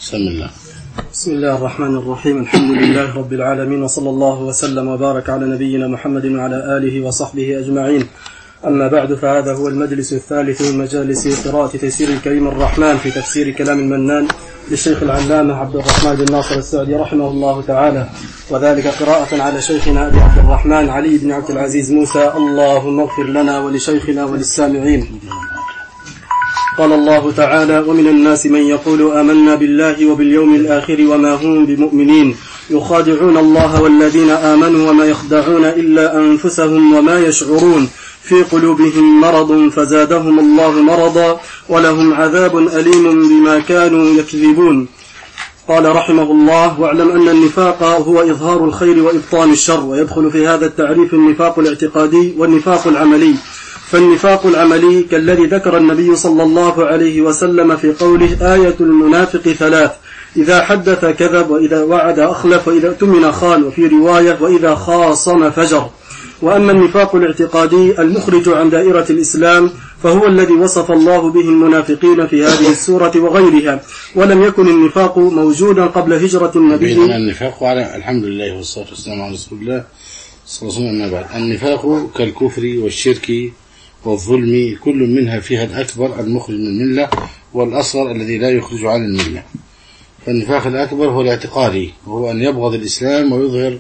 بسم الله. بسم الله الرحمن الرحيم. الحمد لله رب العالمين، وصلى الله وسلم وبارك على نبينا محمد وعلى آله وصحبه أجمعين. أما بعد، فهذا هو المجلس الثالث من مجالس قراءة تيسير الكريم الرحمن في تفسير كلام المنان للشيخ العلامة عبد الرحمن بن ناصر السعدي رحمه الله تعالى، وذلك قراءة على شيخنا أبي عبد الرحمن علي بن عبد العزيز موسى. اللهم اغفر لنا ولشيخنا وللسامعين. قال الله تعالى: ومن الناس من يقول آمنا بالله وباليوم الآخر وما هم بمؤمنين يخادعون الله والذين آمنوا وما يخدعون إلا أنفسهم وما يشعرون في قلوبهم مرض فزادهم الله مرضا ولهم عذاب أليم بما كانوا يكذبون. قال رحمه الله: واعلم أن النفاق هو إظهار الخير وإبطان الشر، ويدخل في هذا التعريف النفاق الاعتقادي والنفاق العملي. فالنفاق العملي كالذي ذكر النبي صلى الله عليه وسلم في قوله: آية المنافق ثلاث: إذا حدث كذب، وإذا وعد أخلف، وإذا اؤتمن خان، وفي رواية: وإذا خاصم فجر. وأما النفاق الاعتقادي المخرج عن دائرة الإسلام فهو الذي وصف الله به المنافقين في هذه السورة وغيرها، ولم يكن النفاق موجودا قبل هجرة النبي. النفاق على الحمد لله والصلاة والسلام على رسول الله صلى الله عليه وسلم. بعد، النفاق كالكفر والشرك والظلم، كل منها فيها الأكبر المخرج من الملة، والأصغر الذي لا يخرج عن الملة. فالنفاق الأكبر هو الاعتقادي، وهو أن يبغض الإسلام ويظهر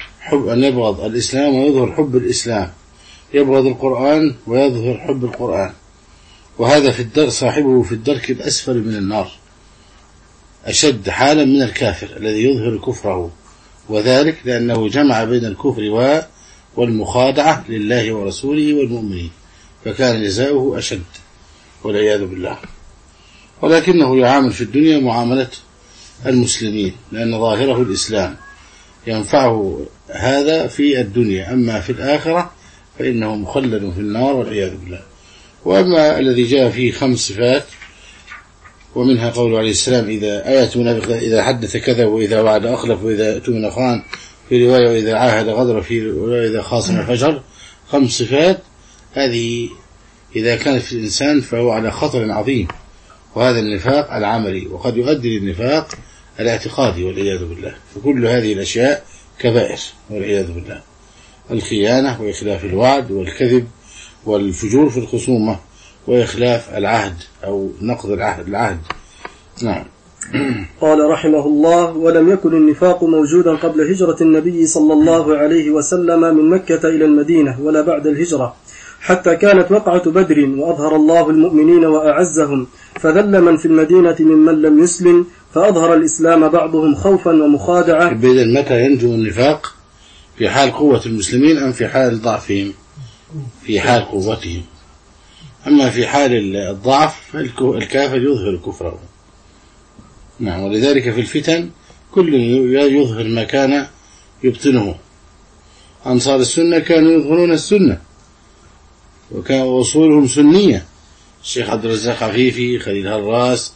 حب الإسلام، يبغض القرآن ويظهر حب القرآن، وهذا في صاحبه في الدرك الأسفل من النار، أشد حالا من الكافر الذي يظهر كفره، وذلك لأنه جمع بين الكفر والمخادعة لله ورسوله والمؤمنين، فكان جزاؤه أشد والعياذ بالله. ولكنه يعامل في الدنيا معاملة المسلمين، لأن ظاهره الإسلام ينفعه هذا في الدنيا، أما في الآخرة فإنه مخلد في النار والعياذ بالله. وأما الذي جاء فيه 5 صفات، ومنها قوله عليه السلام: آية منافق: إذا حدث كذب، وإذا وعد أخلف، وإذا اؤتمن خان، في رواية: وإذا عاهد غدر، في رواية: إذا خاصم فجر. 5 صفات هذه إذا كانت في الإنسان فهو على خطر عظيم، وهذا النفاق العملي، وقد يؤدي للنفاق الاعتقادي والعياذ بالله. فكل هذه الأشياء كبائر والعياذ بالله: الخيانة، وإخلاف الوعد، والكذب، والفجور في الخصومة، وإخلاف العهد أو نقض العهد. نعم. قال رحمه الله: ولم يكن النفاق موجودا قبل هجرة النبي صلى الله عليه وسلم من مكة إلى المدينة ولا بعد الهجرة، حتى كانت وقعة بدر وأظهر الله المؤمنين وأعزهم، فذل من في المدينة ممن لم يسلم، فأظهر الإسلام بعضهم خوفا ومخادعة. بدل متى ينجو النفاق؟ في حال قوة المسلمين أم في حال ضعفهم؟ في حال قوتهم. أما في حال الضعف الكافر يظهر كفره. نعم. ولذلك في الفتن كل يظهر ما كان يبطنه. أنصار السنة كانوا يظهرون السنة، وكان وصولهم سنية: الشيخ عبد الرزاق عفيفي، خليل هراس،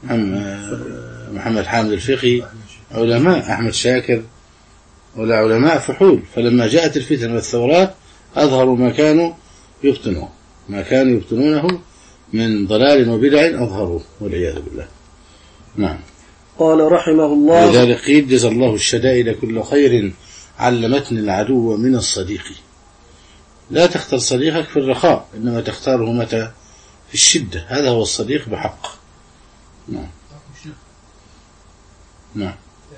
محمد حامد الفقي، علماء، أحمد شاكر، ولا علماء فحول. فلما جاءت الفتن والثورات أظهروا ما كانوا يبطنونه من ضلال وبدع، أظهروه والعياذ بالله. نعم. قال رحمه الله: لذلك قيل: جزى الله الشدائد كل خير، علمتني العدو من الصديق. لا تختار صديقك في الرخاء، إنما تختاره متى؟ في الشدة. هذا هو الصديق بحق. نعم. نعم.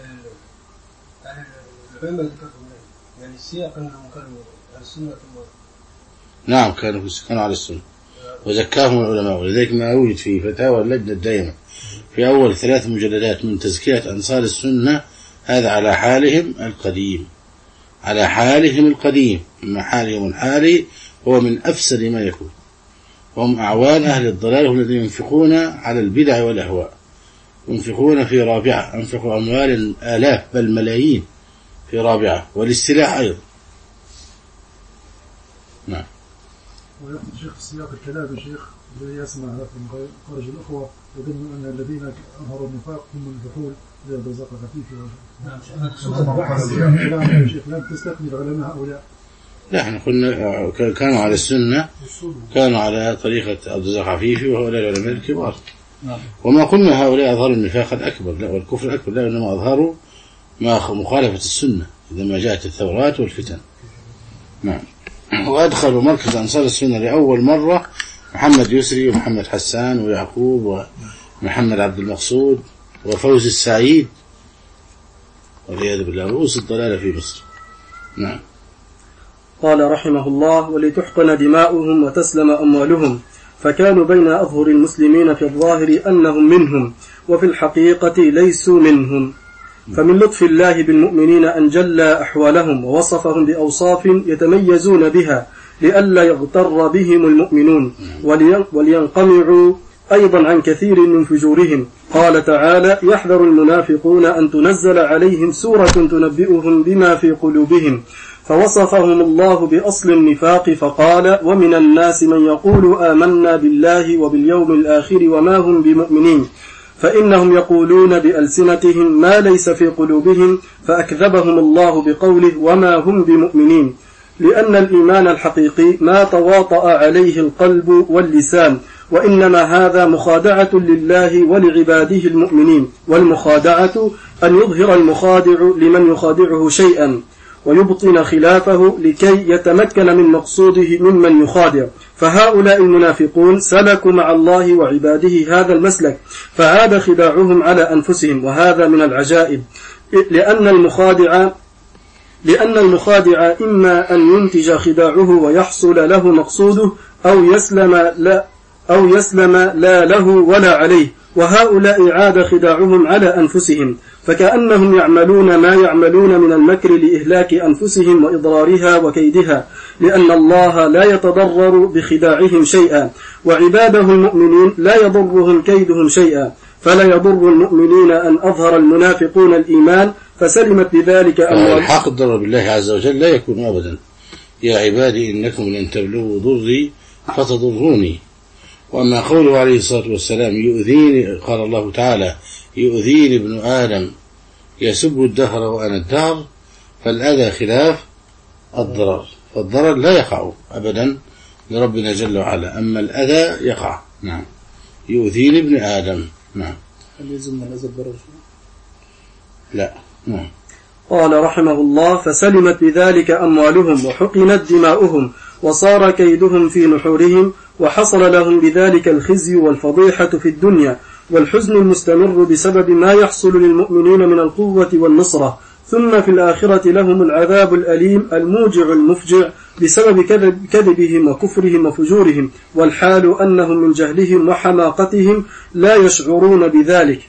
يعني السياق أنهم كانوا على السنة. نعم، كانوا على السنة، وزكاهم العلماء. ولذلك ما أوجد في فتاوى اللجنة الدائمة في أول 3 مجلدات من تزكية أنصار السنة، هذا على حالهم القديم، أما حالهم الحالي هو من أفسد ما يكون. هم أعوان أهل الضلال، هم الذين ينفقون على البدع والأهواء، ينفقون في رابعة، أنفقوا أموال آلاف بل ملايين في رابعة، والاستلاح أيضا. نعم. ويأخذ شيخ السياق الكلام الشيخ الذي يسمع من خارج الأخوة يظن أن الذين أظهروا النفاق هم الفحول زي الرزاق الخفيف. نعم. شيخ لم تستثني العلماء هؤلاء. لا، احنا قلنا كانوا على السنة، كانوا على طريقة عبد الرزاق عفيفي، وهؤلاء العلماء الكبار. وما قلنا هؤلاء أظهروا النفاق الأكبر، لا، والكفر الأكبر لا، إنما أظهروا ما مخالفة السنة عندما جاءت الثورات والفتن. نعم. وأدخلوا مركز أنصار السنة لأول مرة محمد يسري ومحمد حسان ويعقوب ومحمد عبد المقصود وفوز السعيد والعياذ بالله، رؤوس الضلالة في مصر. نعم. قال رحمه الله: ولتحقن دماؤهم وتسلم أموالهم، فكانوا بين أظهر المسلمين في الظاهر أنهم منهم، وفي الحقيقة ليسوا منهم. فمن لطف الله بالمؤمنين أن جلى أحوالهم ووصفهم بأوصاف يتميزون بها لئلا يغتر بهم المؤمنون ولينقمعوا أيضا عن كثير من فجورهم. قال تعالى: يحذر المنافقون أن تنزل عليهم سورة تنبئهم بما في قلوبهم، فوصفهم الله بأصل النفاق فقال: ومن الناس من يقول آمنا بالله وباليوم الآخر وما هم بمؤمنين، فإنهم يقولون بألسنتهم ما ليس في قلوبهم، فأكذبهم الله بقوله وما هم بمؤمنين، لأن الإيمان الحقيقي ما تواطأ عليه القلب واللسان، وإنما هذا مخادعة لله ولعباده المؤمنين، والمخادعة أن يظهر المخادع لمن يخادعه شيئا ويبطن خلافه لكي يتمكن من مقصوده ممن يخادع. فهؤلاء المنافقون سلكوا مع الله وعباده هذا المسلك، فعاد خداعهم على أنفسهم، وهذا من العجائب، لأن المخادع إما أن ينتج خداعه ويحصل له مقصوده، أو يسلم لا له ولا عليه، وهؤلاء عاد خداعهم على أنفسهم، فكأنهم يعملون ما يعملون من المكر لإهلاك أنفسهم وإضرارها وكيدها، لأن الله لا يتضرر بخداعهم شيئا، وعباده المؤمنين لا يضرهم كيدهم شيئا، فلا يضر المؤمنين أن أظهر المنافقون الإيمان فسلمت بذلك أموال. الحق الضرر بالله عز وجل لا يكون أبدا. يا عبادي إنكم لن تبلغوا ضري فتضروني. وأما قوله عليه الصلاة والسلام يؤذيني، قال الله تعالى: يؤذيني ابن آدم يسب الدهر وأنا الدهر، فالأذى خلاف الضرر، فالضرر لا يقع أبدا لربنا جل وعلا، أما الأذى يقع. نعم. يؤذيني ابن آدم. نعم. هل يلزم الأذى الضرر؟ لا. نعم. قال رحمه الله: فسلمت بذلك أموالهم وحقنت دماؤهم وصار كيدهم في نحورهم، وحصل لهم بذلك الخزي والفضيحة في الدنيا والحزن المستمر بسبب ما يحصل للمؤمنين من القوة والنصرة، ثم في الآخرة لهم العذاب الأليم الموجع المفجع بسبب كذبهم وكفرهم وفجورهم، والحال أنهم من جهلهم وحماقتهم لا يشعرون بذلك.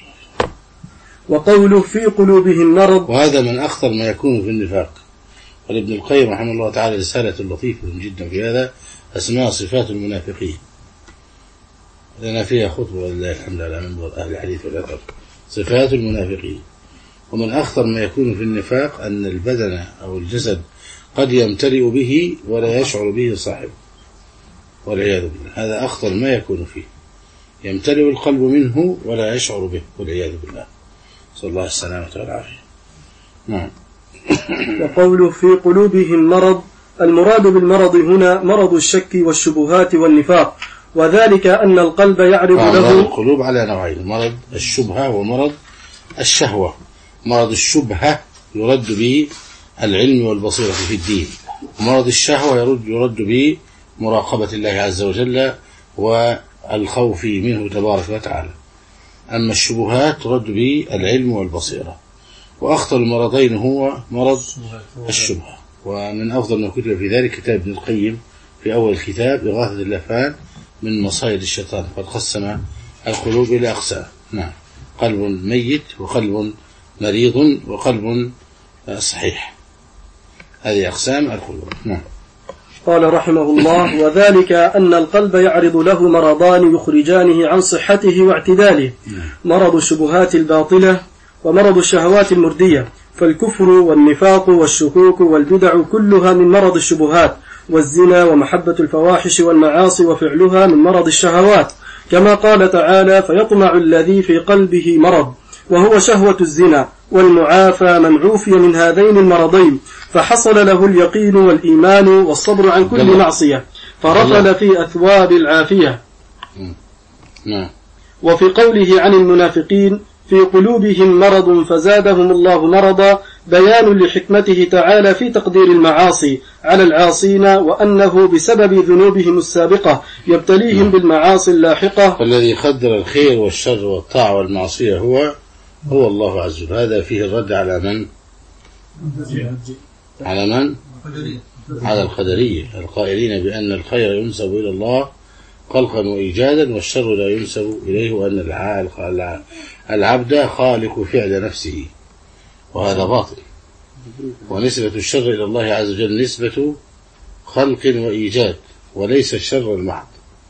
وقوله في قلوبهم مرض، وهذا من أخطر ما يكون في النفاق. ولابن القيم رحمه الله تعالى رسالة لطيفة جدا في هذا، اسمها صفات المنافقين، لنا فيها خطبة ولله الحمد على منبر أهل الحديث والأثر. صفات المنافقين. ومن أخطر ما يكون في النفاق أن البدن أو الجسد قد يمتلئ به ولا يشعر به صاحبه، والعياذ بالله. هذا أخطر ما يكون فيه، يمتلئ القلب منه ولا يشعر به، والعياذ بالله. صلى الله السلامة والعافية. نعم. وقوله في قلوبهم مرض، المراد بالمرض هنا مرض الشك والشبهات والنفاق، وذلك أن القلب يعرض له. القلوب على نوعين: مرض الشبهة ومرض الشهوة. مرض الشبهة يرد به العلم والبصيرة في الدين، ومرض الشهوة يرد به مراقبة الله عز وجل والخوف منه تبارك وتعالى. أما الشبهات ترد به العلم والبصيرة. وأخطر المرضين هو مرض الشبهة. ومن أفضل ما كتب في ذلك كتاب ابن القيم في أول الكتاب إغاثة اللهفان من مصائد الشيطان، قد قسم القلوب إلى أقسام. نعم. قلب ميت وقلب مريض وقلب صحيح، هذه أقسام القلوب. نعم. قال رحمه الله: وذلك أن القلب يعرض له مرضان يخرجانه عن صحته واعتداله، مرض الشبهات الباطلة ومرض الشهوات المردية، فالكفر والنفاق والشكوك والبدع كلها من مرض الشبهات، والزنا ومحبة الفواحش والمعاصي وفعلها من مرض الشهوات، كما قال تعالى: فيطمع الذي في قلبه مرض، وهو شهوة الزنا، والمعافى من عوفي من هذين المرضين فحصل له اليقين والإيمان والصبر عن كل معصية، فرفل في أثواب العافية. وفي قوله عن المنافقين في قلوبهم مرض فزادهم الله مرضا بيان لحكمته تعالى في تقدير المعاصي على العاصين وأنه بسبب ذنوبهم السابقة يبتليهم بالمعاصي اللاحقة. فالذي قدر الخير والشر والطاعة والمعصية هو الله عز وجل. هذا فيه الرد على من؟ على القدرية القائلين بأن الخير ينسب إلى الله خلقا وإيجادا والشر لا ينسب إليه، وأن العبد خالق فعل نفسه، وهذا باطل. ونسبة الشر إلى الله عز وجل نسبة خلق وإيجاد وليس الشر المحض.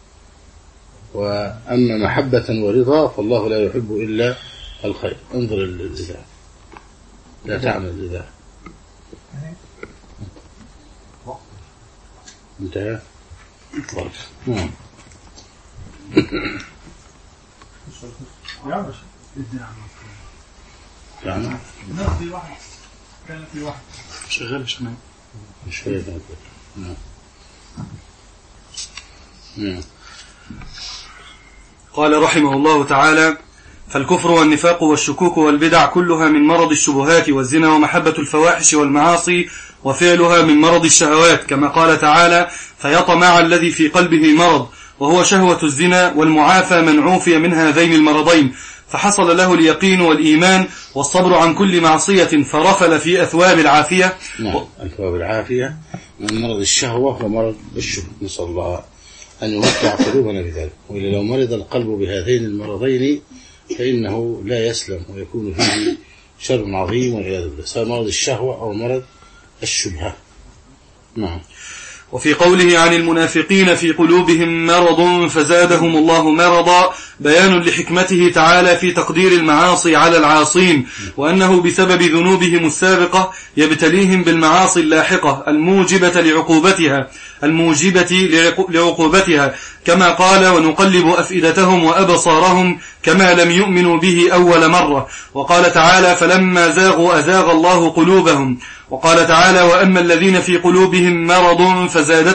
وأما محبة ورضا فالله لا يحب إلا الخير. انظر الإذاعة، لا تعمل الإذاعة. انتهى. في واحد كان في واحد شغال شمال مش فاهم. قال رحمه الله تعالى: فالكفر والنفاق والشكوك والبدع كلها من مرض الشبهات والزنا ومحبة الفواحش والمعاصي وفعلها من مرض الشهوات، كما قال تعالى: فيطمع الذي في قلبه مرض، وهو شهوة الزنا، والمعافى من عوفي من هذين المرضين فحصل له اليقين والإيمان والصبر عن كل معصية فرفل في أثواب العافية. أثواب العافية من مرض الشهوة ومرض الشبه، نسأل الله أن يمتع قلوبنا بذلك. وإلا لو مرض القلب بهذين المرضين فإنه لا يسلم ويكون فيه شر عظيم والعياذ بالله، سواء مرض الشهوة أو مرض الشبهة. نعم. وفي قوله عن المنافقين في قلوبهم مرض فزادهم الله مرضا بيان لحكمته تعالى في تقدير المعاصي على العاصين، وأنه بسبب ذنوبهم السابقة يبتليهم بالمعاصي اللاحقة الموجبة لعقوبتها، كما قال: ونقلب أفئدتهم وأبصارهم كما لم يؤمنوا به أول مرة. وقال تعالى: فلما زاغوا أزاغ الله قلوبهم. وقال تعالى: وأما الذين في قلوبهم مرض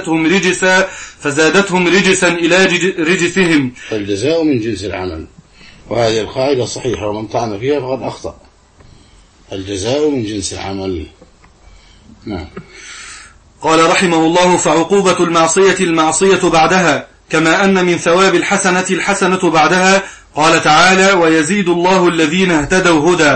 فزادتهم رجسا إلى رجسهم. فالجزاء من جنس العمل، وهذه القاعدة صحيحة، ومن طعن فيها فقد أخطأ. الجزاء من جنس العمل. نعم. قال رحمه الله: فعقوبة المعصية بعدها، كما أن من ثواب الحسنة بعدها. قال تعالى: ويزيد الله الذين اهتدوا هدى.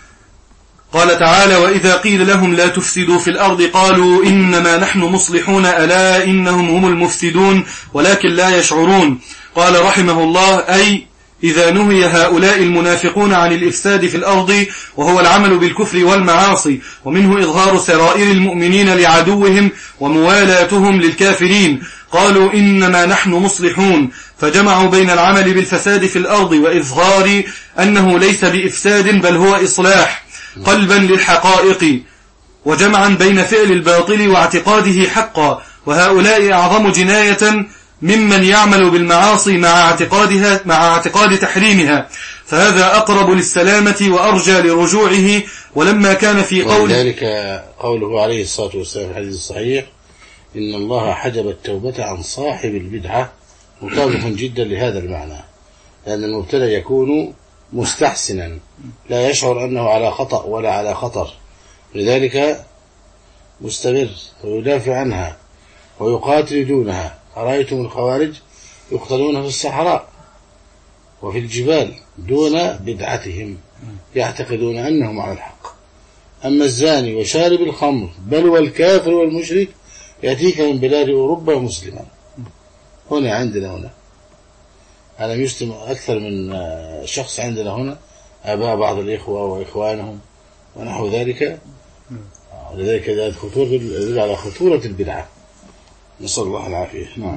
قال تعالى: وإذا قيل لهم لا تفسدوا في الأرض قالوا إنما نحن مصلحون ألا إنهم هم المفسدون ولكن لا يشعرون. قال رحمه الله: أي إذا نهي هؤلاء المنافقون عن الإفساد في الأرض، وهو العمل بالكفر والمعاصي، ومنه إظهار سرائر المؤمنين لعدوهم وموالاتهم للكافرين، قالوا إنما نحن مصلحون، فجمعوا بين العمل بالفساد في الأرض وإظهار أنه ليس بإفساد بل هو إصلاح قلبا للحقائق، وجمعا بين فعل الباطل واعتقاده حقا. وهؤلاء أعظم جناية ممن يعمل بالمعاصي مع اعتقاد تحريمها، فهذا أقرب للسلامة وأرجى لرجوعه. ولما كان في ولذلك قوله عليه الصلاة والسلام في الحديث الصحيح: إن الله حجب التوبة عن صاحب البدعة، مطابق جدا لهذا المعنى، لأن المبتدع يكون مستحسنا لا يشعر أنه على خطأ ولا على خطر، لذلك مستمر ويدافع عنها ويقاتل دونها. أرأيتم الخوارج يقتلون في الصحراء وفي الجبال دون بدعتهم، يعتقدون أنهم على الحق. أما الزاني وشارب الخمر بل والكافر والمشرك يأتيك من بلاد أوروبا مسلما، هنا عندنا هنا ألم يسلم أكثر من شخص عندنا هنا، أباء بعض الإخوة وإخوانهم ونحو ذلك. ولذلك يدل على خطورة البدعة، نسأل الله العافية. نعم.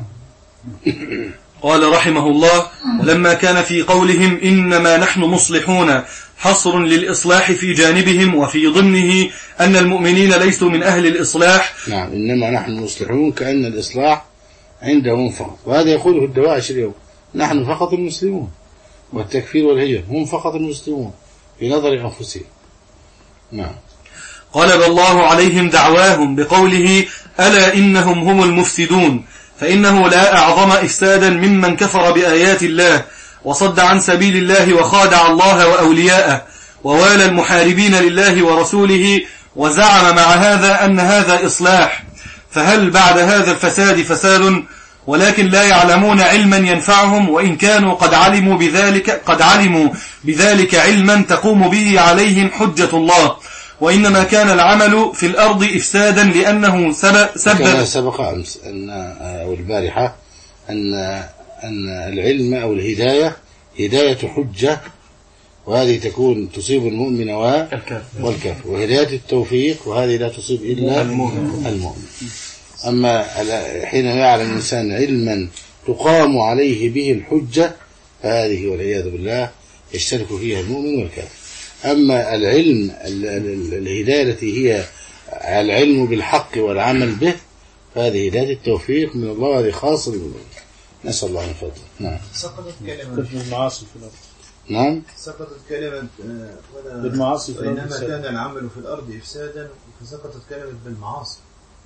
قال رحمه الله: لما كان في قولهم إنما نحن مصلحون حصر للإصلاح في جانبهم، وفي ضمنه أن المؤمنين ليسوا من أهل الإصلاح. نعم، إنما نحن مصلحون، كأن الإصلاح عندهم فقط، وهذا يقوله الدواعش اليوم: نحن فقط المسلمون، والتكفير والهجر هم فقط المسلمون في نظر أنفسهم. نعم. قلب الله عليهم دعواهم بقوله: ألا إنهم هم المفسدون، فإنه لا أعظم إفسادا ممن كفر بآيات الله وصد عن سبيل الله وخادع الله وأولياءه ووالى المحاربين لله ورسوله، وزعم مع هذا أن هذا إصلاح، فهل بعد هذا الفساد فساد؟ ولكن لا يعلمون علما ينفعهم، وإن كانوا قد علموا بذلك علما تقوم به عليهم حجة الله. وإنما كان العمل في الأرض إفسادا لأنه سبق أمس أو البارحة أن العلم أو الهداية هداية حجة، وهذه تكون تصيب المؤمن والكافر، وهداية التوفيق وهذه لا تصيب إلا المؤمن. أما حين يعلم الإنسان علما تقام عليه به الحجة فهذه والعياذ بالله يشترك فيها المؤمن والكافر. أما العلم الهداية التي هي العلم بالحق والعمل به فهذه هداية التوفيق من الله، وهذه خاصة بالمؤمن. نسأل الله من فضله. نعم. سقطت كلمة المعاصي في الأرض. نعم. سقطت كلمة بالمعاصي، وإنما كان العمل في الأرض إفسادا، فسقطت كلمة بالمعاصي.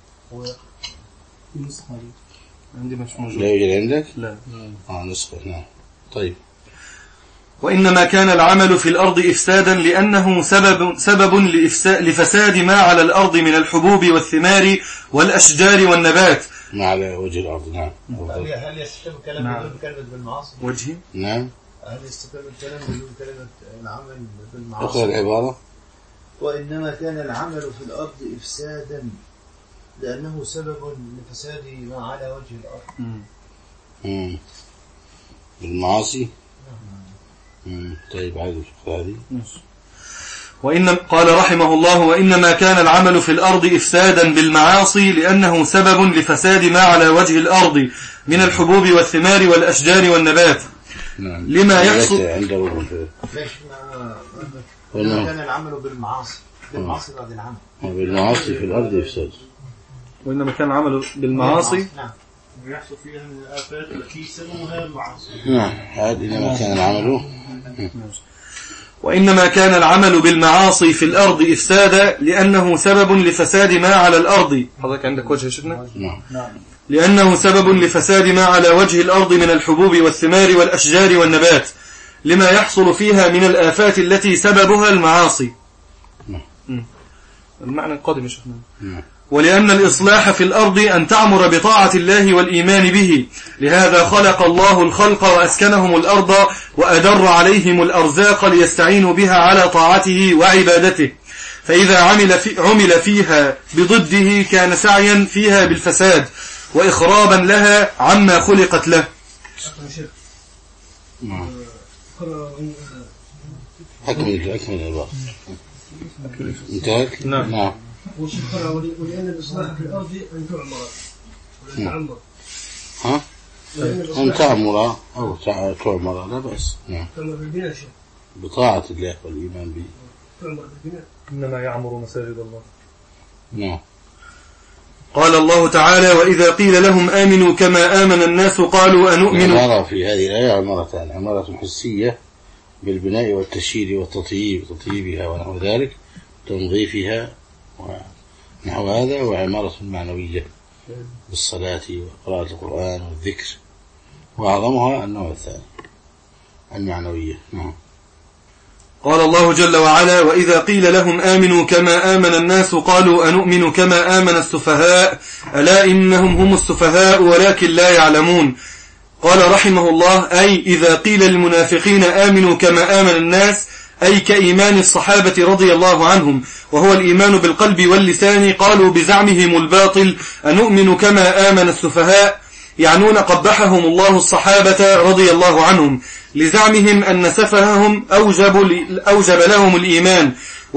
نسخة عندي مش موجود. لا يوجد عندك؟ لا. نسخة. نعم. طيب. وإنما كان العمل في الأرض إفسادا لأنه سبب لفساد ما على الأرض من الحبوب والثمار والأشجار والنبات. ما على وجه الأرض. نعم. هل يستتم كلمة بالمعاصي؟ وجهي؟ نعم. هل يستتم كلمة العمل بالمعاصي؟ أقرأ العبارة. وإنما كان العمل في الأرض إفسادا لأنه سبب لفساد ما على وجه الأرض. بالمعاصي. طيب عادي هذه. قال رحمه الله: وإنما كان العمل في الأرض إفسادا بالمعاصي لأنه سبب لفساد ما على وجه الأرض من الحبوب والثمار والأشجار والنبات. لما يحصل عنده كان العمل بالمعاصي بعد العمل بالمعاصي في الأرض إفساد. وإنما كان العمل بالمعاصي ويحصل فيها من الآفات التي سببها المعاصي. نعم. هذا إنما كان العمل. وإنما كان العمل بالمعاصي في الأرض إفسادا لأنه سبب لفساد ما على الأرض. حضرتك عندك وجه شفنا؟ نعم. لأنه سبب لفساد ما على وجه الأرض من الحبوب والثمار والأشجار والنبات، لما يحصل فيها من الآفات التي سببها المعاصي. المعنى القادم يا شيخنا. ولأن الإصلاح في الأرض أن تعمر بطاعة الله والإيمان به، لهذا خلق الله الخلق وأسكنهم الأرض وأدر عليهم الأرزاق ليستعينوا بها على طاعته وعبادته، فإذا عمل فيها بضده كان سعيا فيها بالفساد وإخرابا لها عما خلقت له. أكمل العبارة. انتهت؟ نعم. ولأن الإصلاح في الأرض أن تعمر أن تعمر أو تعمر لا بأس. نعم. تعمر بالبناء بطاعة الله والإيمان به. تعمر بالبناء. إنما يعمر مساجد الله. نعم. قال الله تعالى: وإذا قيل لهم آمنوا كما آمن الناس قالوا أنؤمن. العمارة في هذه الآية عمارتان: عمارة حسية بالبناء والتشييد وتطييبها ونحو ذلك، تنظيفها ونحو هذا، وعمارة معنوية بالصلاة وقراءة القرآن والذكر، وأعظمها النوع الثاني المعنوية. نعم. قال الله جل وعلا: وإذا قيل لهم آمنوا كما آمن الناس قالوا أنؤمن كما آمن السفهاء ألا إنهم هم السفهاء ولكن لا يعلمون. قال رحمه الله: أي إذا قيل للمنافقين آمنوا كما آمن الناس، أي كإيمان الصحابة رضي الله عنهم، وهو الإيمان بالقلب واللسان، قالوا بزعمهم الباطل أنؤمن كما آمن السفهاء، يعنون قبحهم الله الصحابة رضي الله عنهم، لزعمهم أن سفههم أوجب لهم الإيمان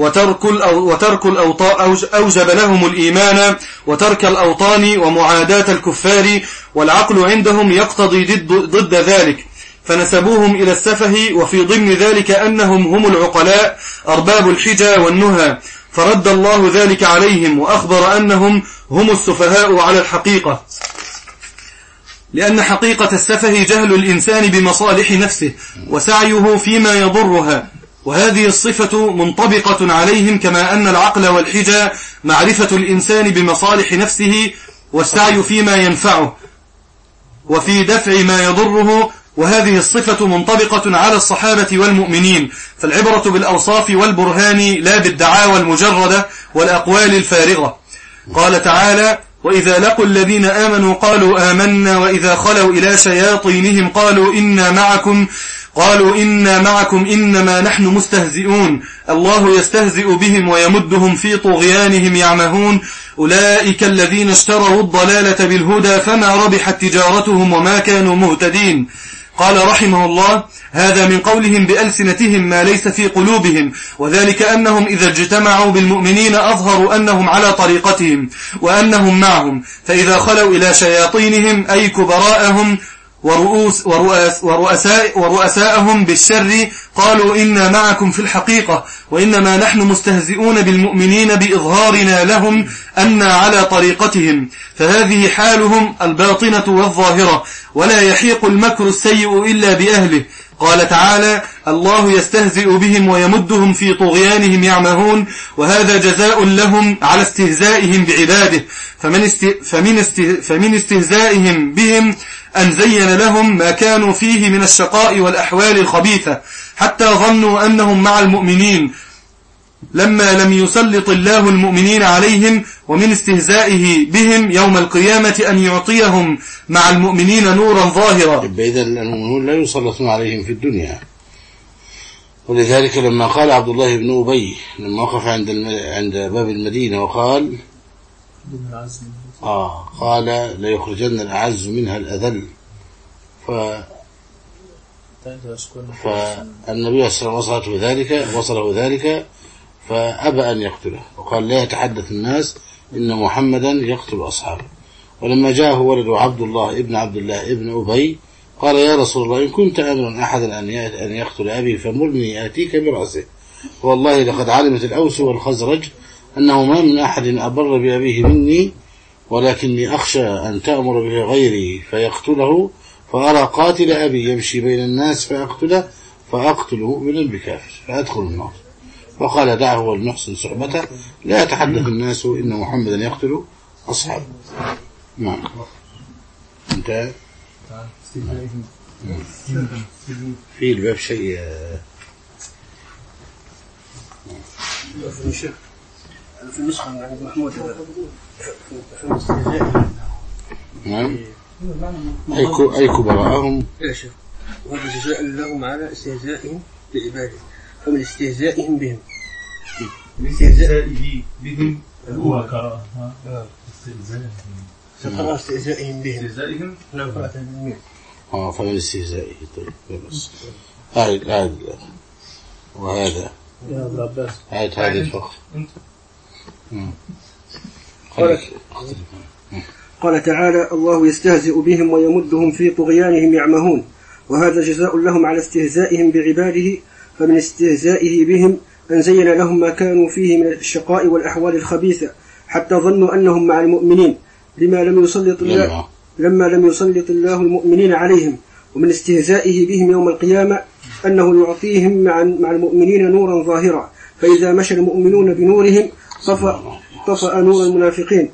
أوجب لهم الإيمان وترك الأوطان ومعاداة الكفار، والعقل عندهم يقتضي ضد ذلك، فنسبوهم إلى السفه، وفي ضمن ذلك أنهم هم العقلاء أرباب الحجى والنهى، فرد الله ذلك عليهم وأخبر أنهم هم السفهاء على الحقيقة، لأن حقيقة السفه جهل الإنسان بمصالح نفسه وسعيه فيما يضرها، وهذه الصفة منطبقة عليهم، كما أن العقل والحجى معرفة الإنسان بمصالح نفسه والسعي فيما ينفعه وفي دفع ما يضره، وهذه الصفة منطبقة على الصحابة والمؤمنين، فالعبرة بالأوصاف والبرهان لا بالدعاوى المجردة والأقوال الفارغة. قال تعالى: وإذا لقوا الذين آمنوا قالوا آمنا وإذا خلوا إلى شياطينهم قالوا إنا معكم إنما نحن مستهزئون الله يستهزئ بهم ويمدهم في طغيانهم يعمهون أولئك الذين اشتروا الضلالة بالهدى فما ربحت تجارتهم وما كانوا مهتدين. قال رحمه الله: هذا من قولهم بألسنتهم ما ليس في قلوبهم، وذلك أنهم إذا اجتمعوا بالمؤمنين أظهروا أنهم على طريقتهم وأنهم معهم، فإذا خلوا إلى شياطينهم أي كبراءهم ورؤساءهم بالشر قالوا إنا معكم في الحقيقة وإنما نحن مستهزئون بالمؤمنين بإظهارنا لهم أننا على طريقتهم، فهذه حالهم الباطنة والظاهرة، ولا يحيق المكر السيء إلا بأهله. قال تعالى: الله يستهزئ بهم ويمدهم في طغيانهم يعمهون، وهذا جزاء لهم على استهزائهم بعباده، فمن استهزائهم بهم أن زين لهم ما كانوا فيه من الشقاء والأحوال الخبيثة حتى ظنوا أنهم مع المؤمنين لما لم يسلط الله المؤمنين عليهم، ومن استهزائه بهم يوم القيامة أن يعطيهم مع المؤمنين نورا ظاهرا. إذن المؤمنون لا يسلطون عليهم في الدنيا، ولذلك لما قال عبد الله بن أبي لما وقف عند باب المدينة وقال قال لا يخرجن الأعز منها الأذل، فالنبي صلى الله عليه وسلم وصله ذلك فأبى أن يقتله، وقال لا يتحدث الناس إن محمدا يقتل أصحابه. ولما جاءه ولد عبد الله ابن أبي قال: يا رسول الله إن كنت أمرا أحدا أن يقتل أبي فمرني آتيك برأسه، والله لقد علمت الأوس والخزرج أنه ما من أحد أبر بأبيه مني، ولكني أخشى أن تأمر به غيري فيقتله، فأرى قاتل أبي يمشي بين الناس فأقتله، فأقتل مؤمنا بكافر فأدخل النار. فقال: دعه ولنحسن صحبته، لا يتحدث الناس إن محمدا يقتل أصحابه. نعم. انت في الباب شيء في النسخة من عند محمود نعم أي كبراءهم وهذا جزاء لهم على استهزائهم بعباده، فمن استهزائهم بهم هو كراهة استهزائهم بهم نعم فمن استهزائه. طيب بس عاد وهذا عاد هذا الفقر. قال تعالى: الله يستهزئ بهم ويمدهم في طغيانهم يعمهون، وهذا جزاء لهم على استهزائهم بعباده، فمن استهزائه بهم أن زين لهم ما كانوا فيه من الشقاء والأحوال الخبيثة حتى ظنوا أنهم مع المؤمنين لما لم يسلط الله المؤمنين عليهم. ومن استهزائه بهم يوم القيامة أنه يعطيهم مع المؤمنين نورا ظاهرا، فإذا مشى المؤمنون بنورهم طفأ نور المنافقين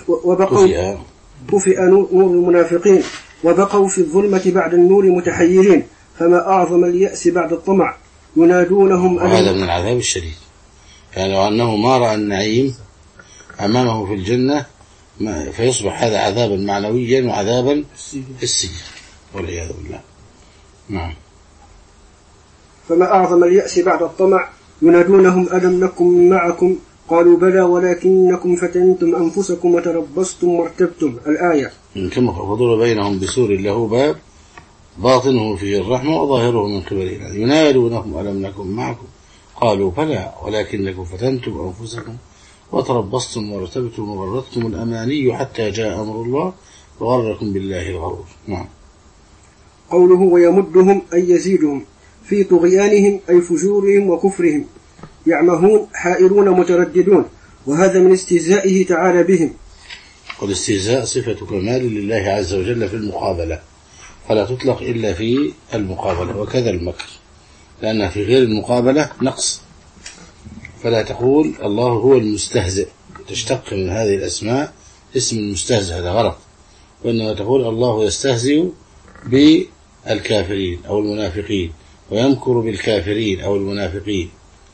طفئ نور المنافقين وبقوا في الظلمة بعد النور متحيرين، فما أعظم اليأس بعد الطمع ينادونهم. هذا من العذاب الشديد، يعني لو أنه ما رأى النعيم أمامه في الجنة فيصبح هذا عذابا معنويا وعذابا حسيا والعياذ بالله. نعم. فما أعظم اليأس بعد الطمع ينادونهم ألم نكن معكم قالوا بلى ولكنكم فتنتم أنفسكم وتربصتم وارتبتم. الآية. كما فضل بينهم بسور له باب باطنه فيه الرحمة وظاهره من قبله، ينادونهم ألم نكن معكم قالوا بلى ولكنكم فتنتم أنفسكم وتربصتم وارتبتم وغرتكم الأماني حتى جاء أمر الله وغركم بالله الغرور. نعم. قوله ويمدهم أي يزيدهم في طغيانهم أي فجورهم وكفرهم، يعمهون حائرون مترددون، وهذا من استهزائه تعالى بهم. والاستهزاء صفة كمال لله عز وجل في المقابلة، فلا تطلق إلا في المقابلة، وكذا المكر لأنها في غير المقابلة نقص، فلا تقول الله هو المستهزئ تشتق من هذه الأسماء اسم المستهزئ، هذا غلط، وإنما تقول الله يستهزئ الكافرين أو المنافقين، ويمكر بالكافرين أو المنافقين،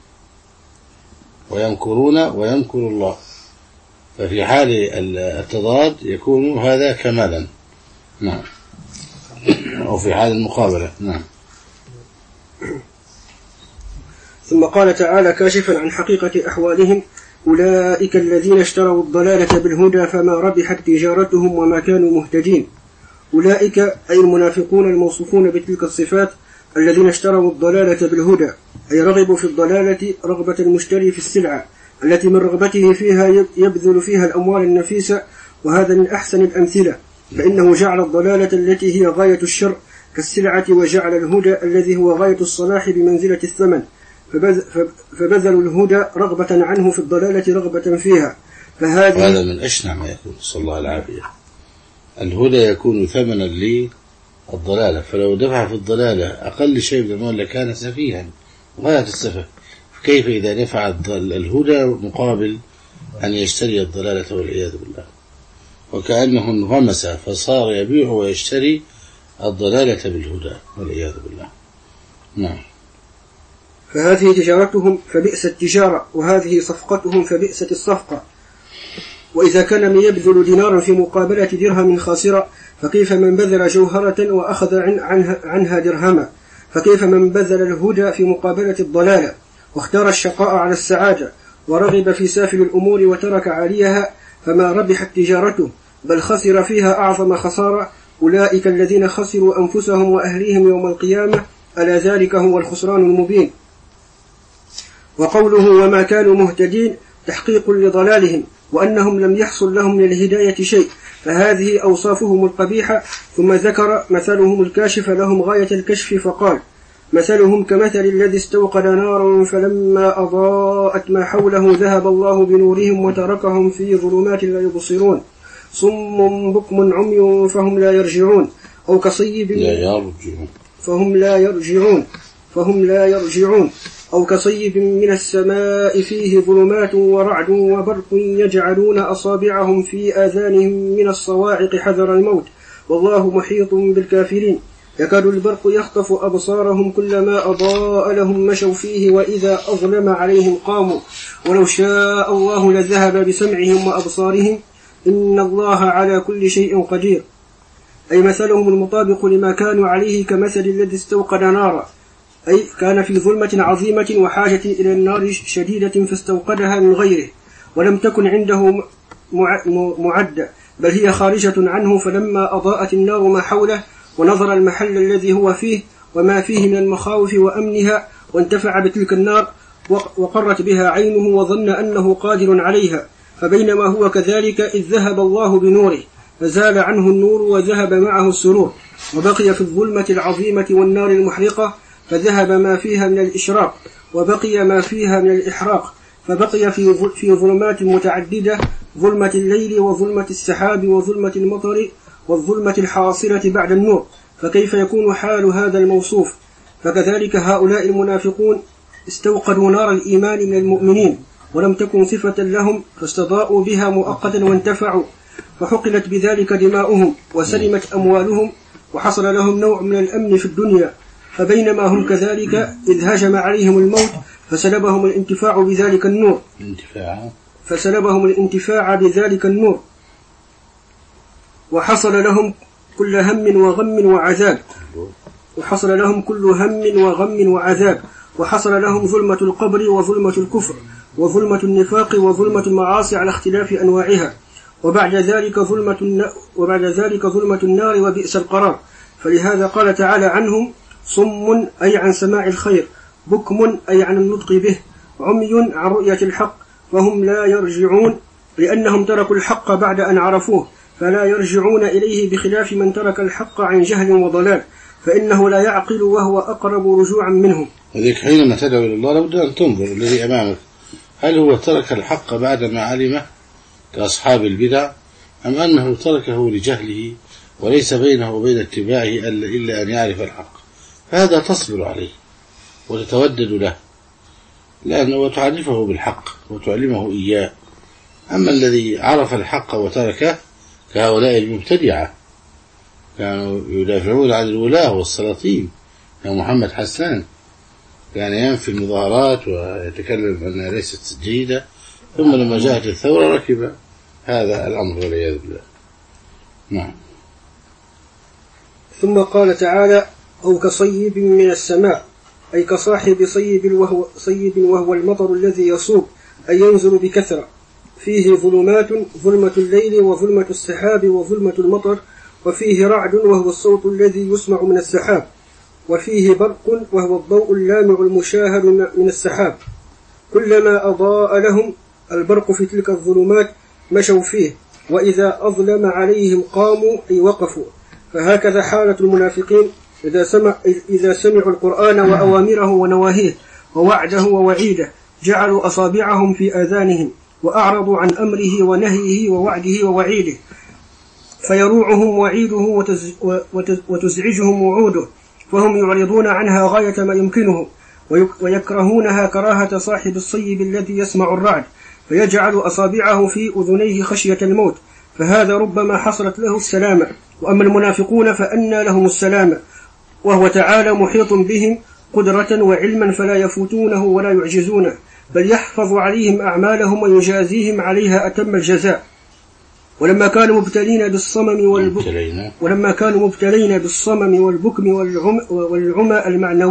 ويمكرون ويمكر الله. ففي حال التضاد يكون هذا كمالا، نعم، أو في حال المقابلة، نعم. ثم قال تعالى كاشفا عن حقيقة أحوالهم: أولئك الذين اشتروا الضلالة بالهدى فما ربحت تجارتهم وما كانوا مهتدين. أولئك أي المنافقون الموصوفون بتلك الصفات الذين اشتروا الضلالة بالهدى، أي رغبوا في الضلالة رغبة المشتري في السلعة التي من رغبته فيها يبذل فيها الأموال النفيسة. وهذا من أحسن الأمثلة، فإنه جعل الضلالة التي هي غاية الشر كالسلعة، وجعل الهدى الذي هو غاية الصلاح بمنزلة الثمن، فبذلوا الهدى رغبة عنه في الضلالة رغبة فيها. وهذا من أشنع ما يكون، صلى الله العافية. الهدى يكون ثمنا للضلالة، فلو دفع في الضلالة أقل شيء من المال لكان سفيها غاية السفه، كيف إذا دفع الهدى مقابل أن يشتري الضلالة والعياذ بالله؟ وكأنه انغمس فصار يبيع ويشتري الضلالة بالهدى والعياذ بالله، نعم. فهذه تجارتهم فبئس التجارة، وهذه صفقتهم فبئست الصفقة. وإذا كان من يبذل دينارا في مقابلة درهم خاسرة، فكيف من بذل جوهرة وأخذ عنها درهما؟ فكيف من بذل الهدى في مقابلة الضلالة، واختار الشقاء على السعادة، ورغب في سافل الأمور وترك عاليها؟ فما ربحت تجارته، بل خسر فيها أعظم خسارة. أولئك الذين خسروا أنفسهم وأهليهم يوم القيامة، ألا ذلك هو الخسران المبين. وقوله وما كانوا مهتدين تحقيق لضلالهم، وأنهم لم يحصل لهم من الهداية شيء، فهذه أوصافهم القبيحة. ثم ذكر مثلهم الكاشف لهم غاية الكشف، فقال: مثلهم كمثل الذي استوقد نارا فلما أضاءت ما حوله ذهب الله بنورهم وتركهم في ظلمات لا يبصرون، صم بكم عمي فهم لا يرجعون. أو كصيب فهم لا يرجعون أو كصيب من السماء فيه ظلمات ورعد وبرق يجعلون أصابعهم في آذانهم من الصواعق حذر الموت، والله محيط بالكافرين. يكاد البرق يخطف أبصارهم كلما أضاء لهم مشوا فيه، وإذا أظلم عليهم قاموا، ولو شاء الله لذهب بسمعهم وأبصارهم، إن الله على كل شيء قدير. أي مثلهم المطابق لما كانوا عليه كمثل الذي استوقد نارا، أي كان في ظلمة عظيمة وحاجة إلى النار شديدة فاستوقدها من غيره، ولم تكن عنده معدة، بل هي خارجة عنه. فلما أضاءت النار ما حوله ونظر المحل الذي هو فيه وما فيه من المخاوف وأمنها، وانتفع بتلك النار وقرت بها عينه وظن أنه قادر عليها، فبينما هو كذلك إذ ذهب الله بنوره فزال عنه النور وذهب معه السرور، وبقي في الظلمة العظيمة والنار المحرقة، فذهب ما فيها من الإشراق وبقي ما فيها من الإحراق، فبقي في ظلمات متعددة: ظلمة الليل وظلمة السحاب وظلمة المطر والظلمة الحاصلة بعد النور. فكيف يكون حال هذا الموصوف؟ فكذلك هؤلاء المنافقون استوقدوا نار الإيمان من المؤمنين ولم تكن صفة لهم، فاستضاءوا بها مؤقتا وانتفعوا، فحقنت بذلك دماؤهم وسلمت أموالهم، وحصل لهم نوع من الأمن في الدنيا. فبينما هم كذلك إذ هجم عليهم الموت فسلبهم الانتفاع بذلك النور، وحصل لهم كل هم وغم وعذاب، وحصل لهم ظلمة القبر وظلمة الكفر وظلمة النفاق وظلمة المعاصي على اختلاف أنواعها، وبعد ذلك ظلمة النار وبئس القرار. فلهذا قال تعالى عنهم: صم أي عن سماع الخير، بكم أي عن النطق به، عمي عن رؤية الحق، فهم لا يرجعون، لأنهم تركوا الحق بعد أن عرفوه، فلا يرجعون إليه، بخلاف من ترك الحق عن جهل وضلال، فإنه لا يعقل وهو أقرب رجوعا منه. وذلك حينما تدعو إلى الله لابد أن تنظر الذي أمامك، هل هو ترك الحق بعد ما علمه كأصحاب البدع، أم أنه تركه لجهله وليس بينه وبين اتباعه إلا أن يعرف الحق؟ فهذا تصبر عليه وتتودد له، لأنه تعرفه بالحق وتعلمه إياه. أما الذي عرف الحق وتركه كهؤلاء المبتدعة كانوا يدافعون عن الولاة والسلاطين. يا محمد حسان كان ينفي المظاهرات ويتكلم أنها ليست جيدة، ثم لما جاءت الثورة ركب هذا الأمر والعياذ بالله. نعم. ثم قال تعالى: أو كصيب من السماء، أي كصاحب صيب وهو المطر الذي يصوب، أي ينزل بكثرة، فيه ظلمات، ظلمة الليل وظلمة السحاب وظلمة المطر، وفيه رعد وهو الصوت الذي يسمع من السحاب، وفيه برق وهو الضوء اللامع المشاهد من السحاب. كلما أضاء لهم البرق في تلك الظلمات مشوا فيه، وإذا أظلم عليهم قاموا أي وقفوا. فهكذا حالة المنافقين إذا سمعوا القرآن وأوامره ونواهيه ووعده ووعيده جعلوا أصابعهم في آذانهم وأعرضوا عن أمره ونهيه ووعده ووعيده، فيروعهم وعيده وتزعجهم وعوده، فهم يعرضون عنها غاية ما يمكنه، ويكرهونها كراهة صاحب الصيب الذي يسمع الرعد، فيجعل أصابعه في أذنيه خشية الموت، فهذا ربما حصلت له السلامة. وأما المنافقون فأنى لهم السلامة، وهو تعالى محيط بهم قدرة وعلما فلا يفوتونه ولا يعجزونه، بل يحفظ عليهم أعمالهم ويجازيهم عليها أتم الجزاء. ولما كانوا مبتلين بالصمم والبكم والعمى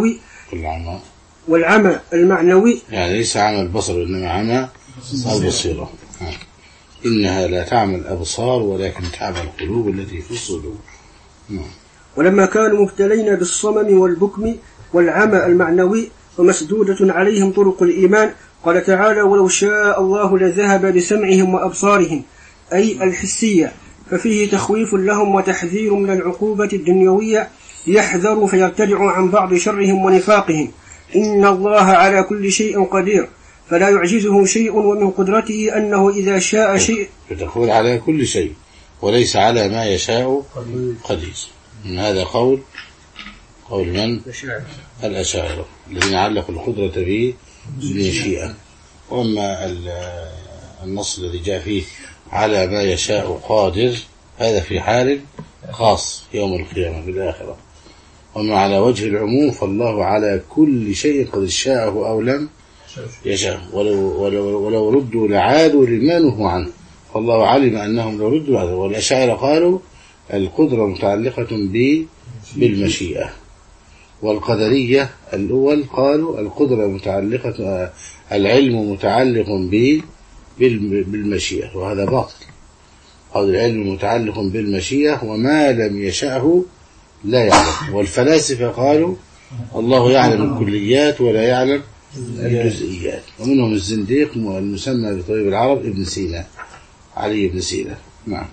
المعنوي، يعني ليس عمى البصر إنما عمى البصيرة. إنها لا تعمى الأبصار ولكن تعمى القلوب التي في الصدور. ولما كانوا مبتلين بالصمم والبكم والعمى المعنوي ومسدودة عليهم طرق الإيمان، قال تعالى: ولو شاء الله لذهب بسمعهم وأبصارهم، أي الحسية، ففيه تخويف لهم وتحذير من العقوبة الدنيوية ليحذروا فيرتدعوا عن بعض شرهم ونفاقهم. إن الله على كل شيء قدير، فلا يعجزه شيء، ومن قدرته أنه إذا شاء شيء فتقول على كل شيء وليس على ما يشاء قدير. من هذا قول من؟ الأشاعرة الذين علقوا القدرة بالمشيئة. وأما النص الذي جاء فيه على ما يشاء قادر هذا في حال خاص يوم القيامة بالآخرة. وما على وجه العموم فالله على كل شيء قد شاءه أو لم يشاء، ولو ردوا لعادوا لما نهوا عنه، فالله علم أنهم لو ردوا لعادوا. والأشاعرة قالوا القدرة متعلقة بالمشيئة، والقدرية الأول قالوا القدرة متعلقة، العلم متعلق بالمشيئة، وهذا باطل. قال العلم متعلق بالمشيئة وما لم يشأه لا يعلم. والفلاسفة قالوا الله يعلم الكليات ولا يعلم الجزئيات. ومنهم الزنديق المسمى بطبيب العرب ابن سينا، علي بن سينا. نعم.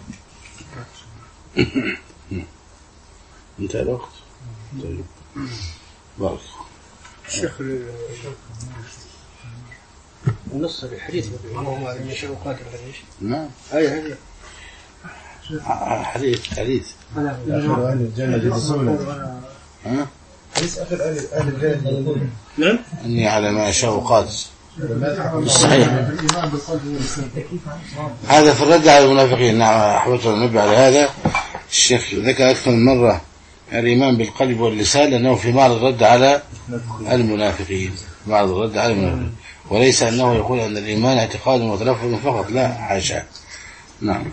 انتهى الوقت. طيب بارك. الشيخ النص الحديث اللهم لم يشاء قادر على ايش؟ نعم. هذه حديث حديث آخر أهل الجنة. نعم. أني على ما يشاء قادر. صحيح. هذا في الرد على المنافقين. نعم، أحببت أن ننبه على هذا. الشيخ ذكر أكثر من مرة الإيمان بالقلب واللسان، لأنه في معرض الرد على المنافقين، معرض الرد على المنافقين، وليس أنه يقول أن الإيمان اعتقاد وتلفظ فقط، لا حاشا. نعم.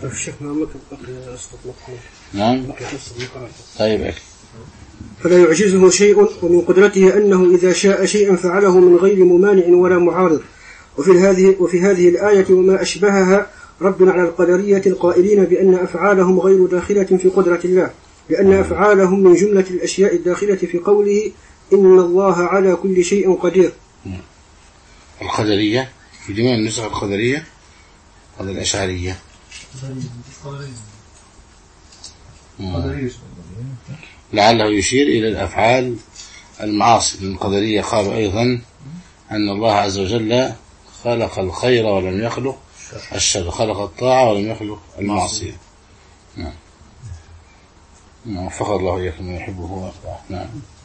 نعم. طيب أكثر. فلا يعجزه شيء، ومن قدرته أنه إذا شاء شيئا فعله من غير ممانع ولا معارض. وفي هذه الآية وما أشبهها رد على القدرية القائلين بأن أفعالهم غير داخلة في قدرة الله، لأن أفعالهم من جملة الأشياء الداخلة في قوله إن الله على كل شيء قدير. القدرية في جميع النسخ القدرية ولا الأشعرية؟ لعله يشير إلى الأفعال المعاصي. من القدرية قالوا أيضا أن الله عز وجل خلق الخير ولم يخلق الشر، خلق الطاعة ولم يخلق المعصية. نعم. فقد الله إياكم من يحبه هو. نعم.